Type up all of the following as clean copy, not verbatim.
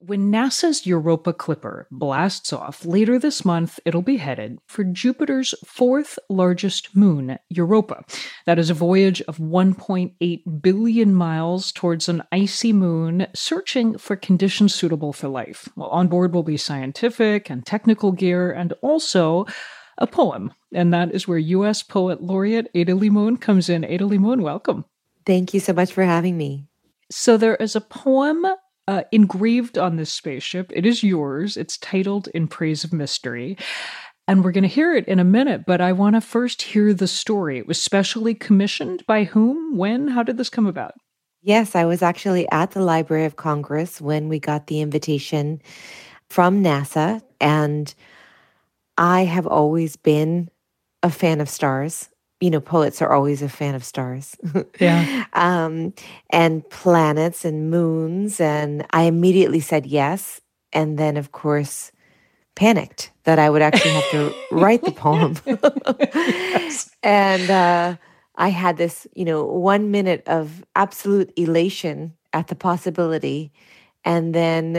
When NASA's Europa Clipper blasts off later this month, it'll be headed for Jupiter's fourth largest moon, Europa. That is a voyage of 1.8 billion miles towards an icy moon, searching for conditions suitable for life. Well, on board will be scientific and technical gear, and also a poem. And that is where U.S. Poet Laureate Ada Limon comes in. Ada Limon, welcome. Thank you so much for having me. So there is a poem engraved on this spaceship. It is yours. It's titled In Praise of Mystery. And we're going to hear it in a minute, but I want to first hear the story. It was specially commissioned by whom? When? How did this come about? Yes, I was actually at the Library of Congress when we got the invitation from NASA. And I have always been a fan of stars. You know, poets are always a fan of stars. Yeah. And planets and moons. And I immediately said yes. And then, of course, panicked that I would actually have to write the poem. Yes. And I had this, 1 minute of absolute elation at the possibility. And then,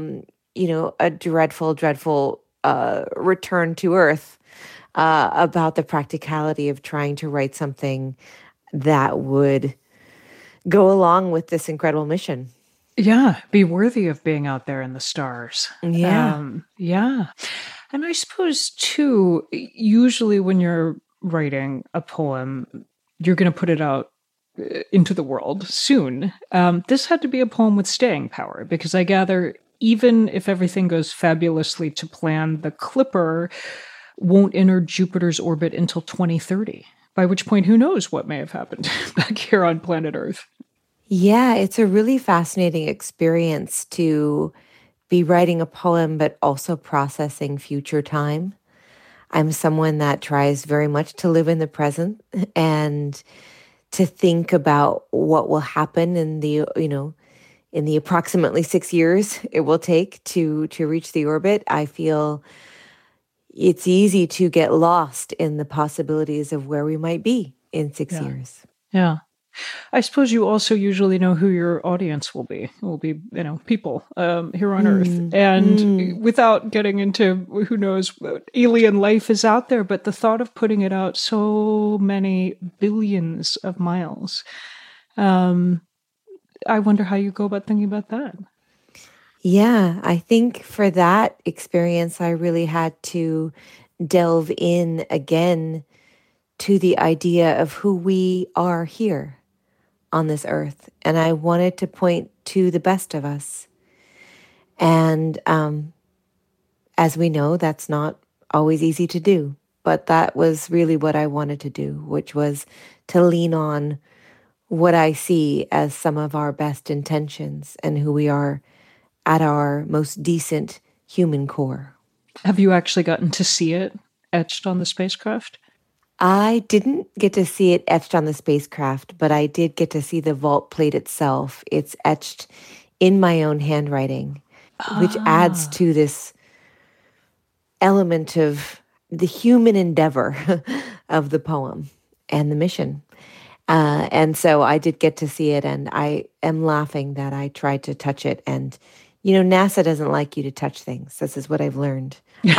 a dreadful, dreadful return to Earth. About the practicality of trying to write something that would go along with this incredible mission. Yeah, be worthy of being out there in the stars. Yeah. Yeah. And I suppose, too, usually when you're writing a poem, you're going to put it out into the world soon. This had to be a poem with staying power, because I gather even if everything goes fabulously to plan, the Clipper won't enter Jupiter's orbit until 2030, by which point, who knows what may have happened back here on planet Earth. Yeah, it's a really fascinating experience to be writing a poem, but also processing future time. I'm someone that tries very much to live in the present and to think about what will happen in the approximately 6 years it will take to reach the orbit. I feel it's easy to get lost in the possibilities of where we might be in 6 years. Yeah. I suppose you also usually know who your audience will be. It will be, people here on Earth. And without getting into who knows what alien life is out there, but the thought of putting it out so many billions of miles, I wonder how you go about thinking about that. Yeah, I think for that experience, I really had to delve in again to the idea of who we are here on this earth. And I wanted to point to the best of us. And as we know, that's not always easy to do. But that was really what I wanted to do, which was to lean on what I see as some of our best intentions and who we are at our most decent human core. Have you actually gotten to see it etched on the spacecraft? I didn't get to see it etched on the spacecraft, but I did get to see the vault plate itself. It's etched in my own handwriting, which adds to this element of the human endeavor of the poem and the mission. And so I did get to see it, and I am laughing that I tried to touch it. And NASA doesn't like you to touch things. This is what I've learned.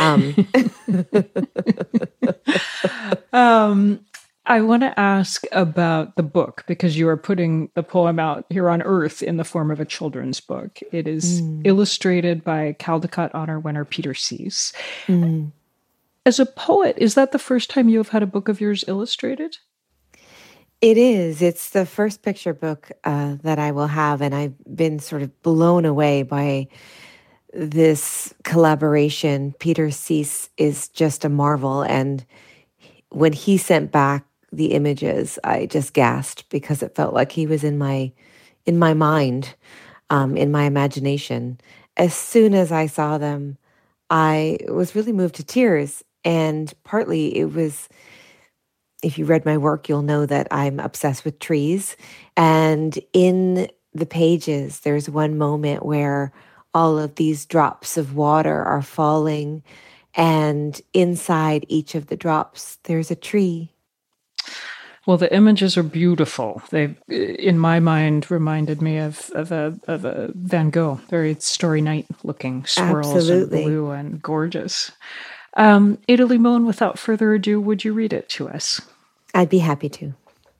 I want to ask about the book, because you are putting the poem out here on Earth in the form of a children's book. It is illustrated by Caldecott Honor winner Peter Seese. As a poet, is that the first time you have had a book of yours illustrated? It is. It's the first picture book that I will have, and I've been sort of blown away by this collaboration. Peter Seese is just a marvel, and when he sent back the images, I just gasped because it felt like he was in my mind, in my imagination. As soon as I saw them, I was really moved to tears, and partly it was. If you read my work, you'll know that I'm obsessed with trees. And in the pages, there's one moment where all of these drops of water are falling, and inside each of the drops, there's a tree. Well, the images are beautiful. They, in my mind, reminded me of a Van Gogh, very Starry Night looking swirls in Absolutely. blue and gorgeous. Ada Limon, without further ado, would you read it to us? I'd be happy to.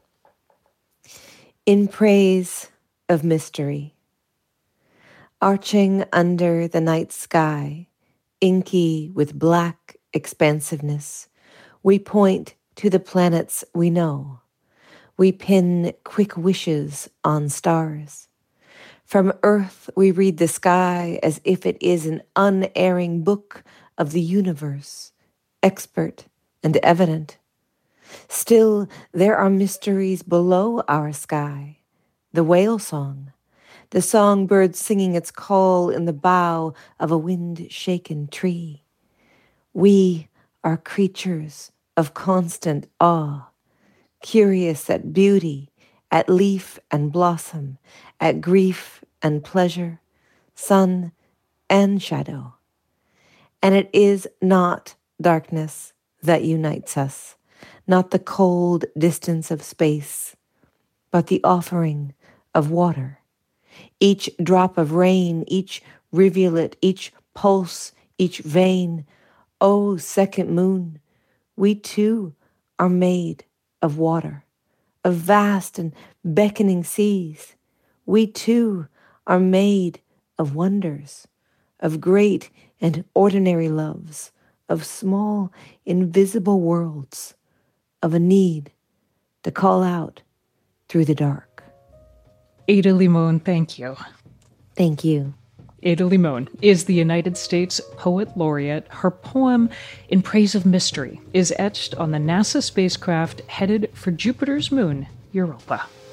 In praise of mystery, arching under the night sky, inky with black expansiveness, we point to the planets we know. We pin quick wishes on stars. From Earth we read the sky as if it is an unerring book of the universe, expert and evident. Still, there are mysteries below our sky. The whale song, the songbird singing its call in the bough of a wind-shaken tree. We are creatures of constant awe, curious at beauty, at leaf and blossom, at grief and pleasure, sun and shadow. And it is not darkness that unites us, not the cold distance of space, but the offering of water. Each drop of rain, each rivulet, each pulse, each vein. O second moon, we too are made of water, of vast and beckoning seas. We too are made of wonders, of great and ordinary loves, of small invisible worlds, of a need to call out through the dark. Ada Limon, thank you. Thank you. Ada Limon is the United States Poet Laureate. Her poem, In Praise of Mystery, is etched on the NASA spacecraft headed for Jupiter's moon, Europa.